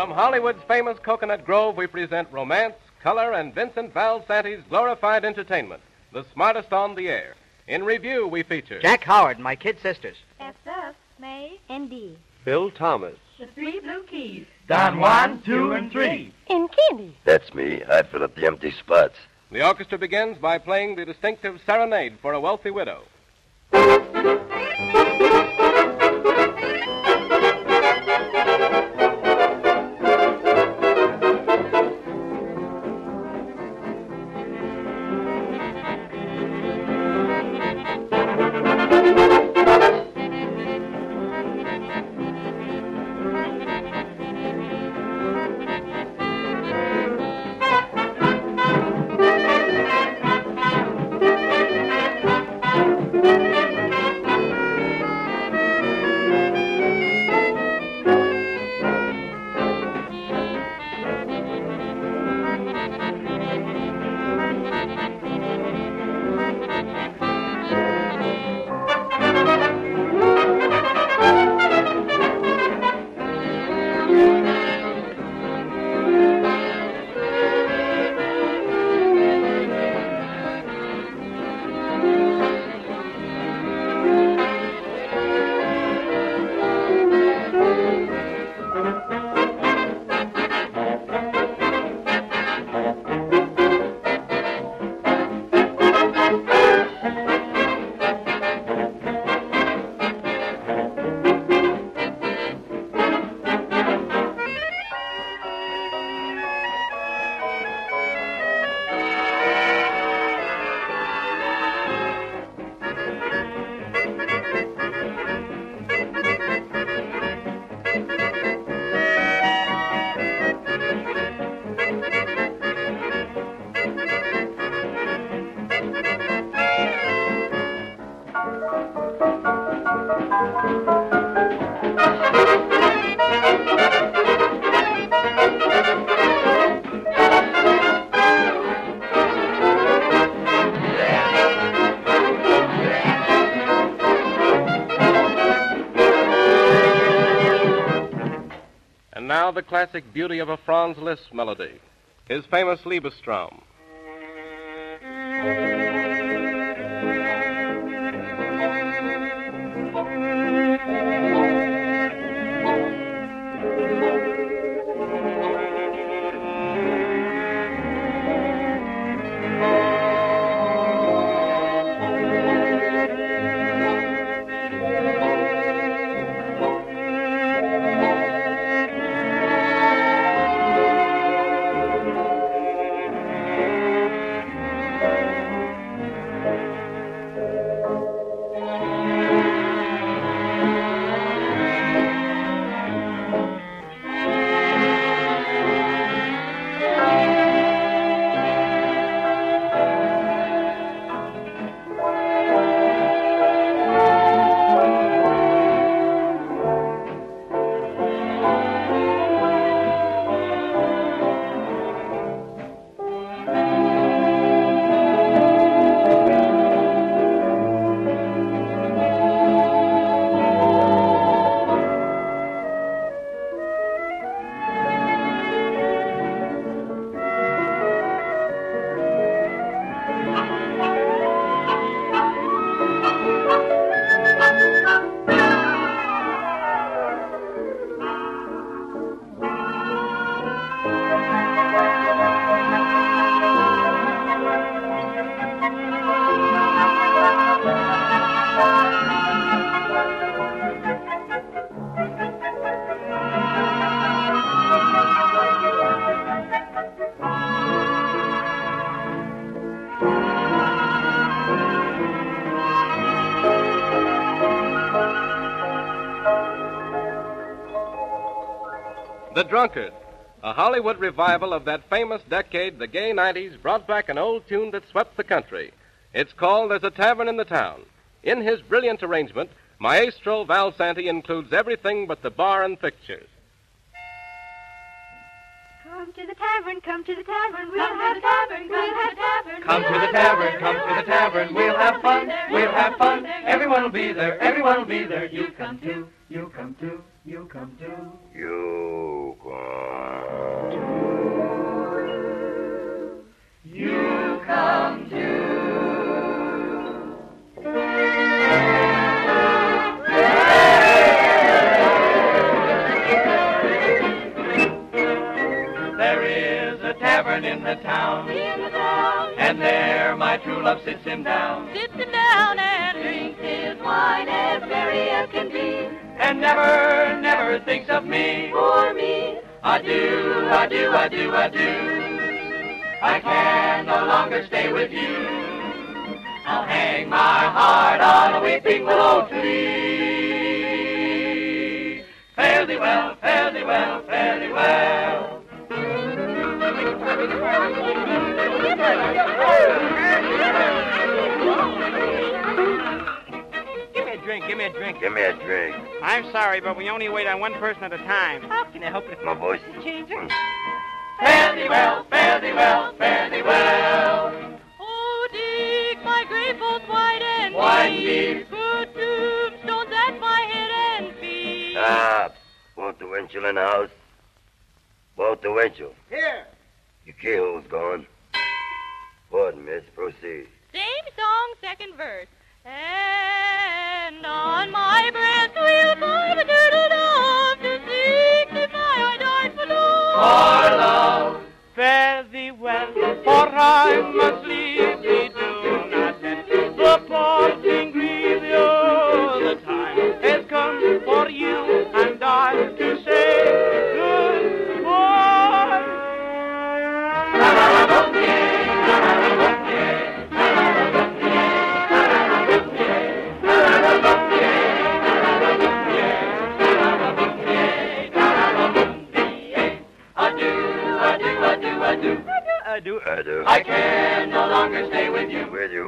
From Hollywood's famous Coconut Grove, we present romance, color, and Vincent Valsante's glorified entertainment, the smartest on the air. In review, we feature Jack Howard and My Kid Sisters. SF, May, and D. Bill Thomas. The Three Blue Keys. Don Juan, 2 and 3. And Candy. That's me. I'd fill up the empty spots. The orchestra begins by playing the distinctive Serenade for a Wealthy Widow. And now the classic beauty of a Franz Liszt melody, his famous Liebestraum. The Drunkard, a Hollywood revival of that famous decade, the gay 90s, brought back an old tune that swept the country. It's called There's a Tavern in the Town. In his brilliant arrangement, Maestro Valsante includes everything but the bar and fixtures. Come to the tavern, come to the tavern, we'll have tavern, we'll have tavern. Come to the tavern, come to the tavern, we'll have fun, we'll have fun. Everyone will be there, everyone will be there. You come too, you come too. You come too. You come. You come too. There is a tavern in the town, and there my true love sits him down, and drinks his wine as merry as can be. and never, never thinks of me. For me, Adieu, adieu, adieu, adieu. I can no longer stay with you. I'll hang my heart on a weeping willow tree. Fare thee well, fare thee well, fare thee well. Give me a drink, give me a drink. Give me a drink. I'm sorry, but we only wait on one person at a time. How can I help it? My voice is Changing. Fare thee well, fare thee well, fare thee well. oh, dig my grave both wide and Wide deep. Put tombstones at my head and feet. Stop. Walter Winchell in the house? Walter Winchell. Here. Your keyhole's gone. Pardon, miss. Proceed. Same song, second verse. And on my breast will carve a turtle dove to signify I died for love. For love. Fare thee well, for I must leave thee. Do not let the parting grieve you. The time has come for you and I to say goodbye. Adieu. Adieu. I can no longer stay with you. With you.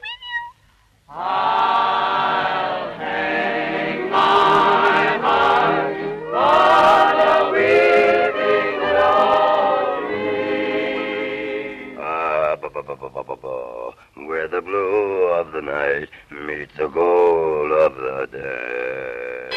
I'll hang my heart on a weeping willow tree. Where the blue of the night meets the gold of the day.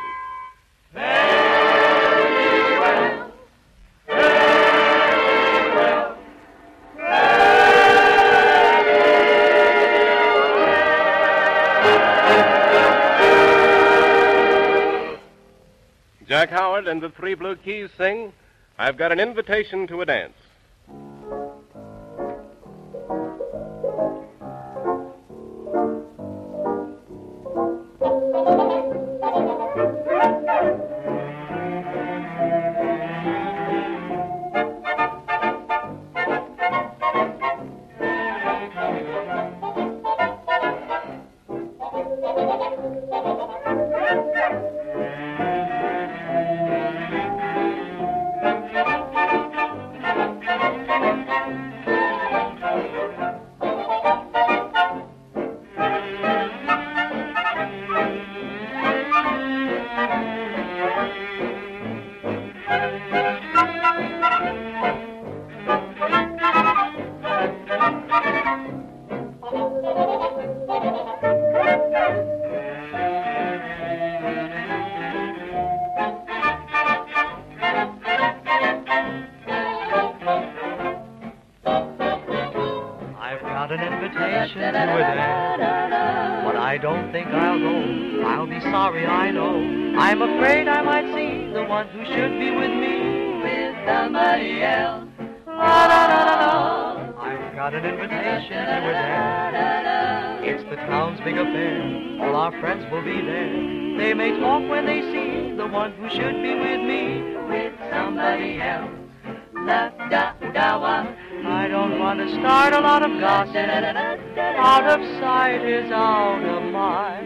Jack Howard and the Three Blue Keys sing, I've Got an Invitation to a Dance. An invitation to a dance, but I don't think I'll go. I'll be sorry, I know. I'm afraid I might see the one who should be with me with somebody else. La, la, la, la, la. I've got an invitation to a dance. It's the town's big affair. All our friends will be there. They may talk when they see the one who should be with me with somebody else. La, da, da, wa. I don't want to start a lot of gossip. Out of sight is out of mind.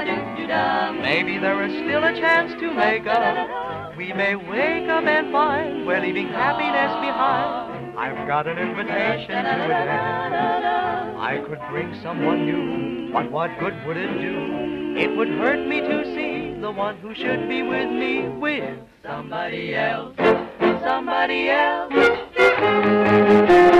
Maybe there is still a chance to make up. We may wake up and find we're leaving happiness behind. I've got an invitation to a dance. I could bring someone new, but what good would it do? It would hurt me to see the one who should be with me with somebody else. Somebody else.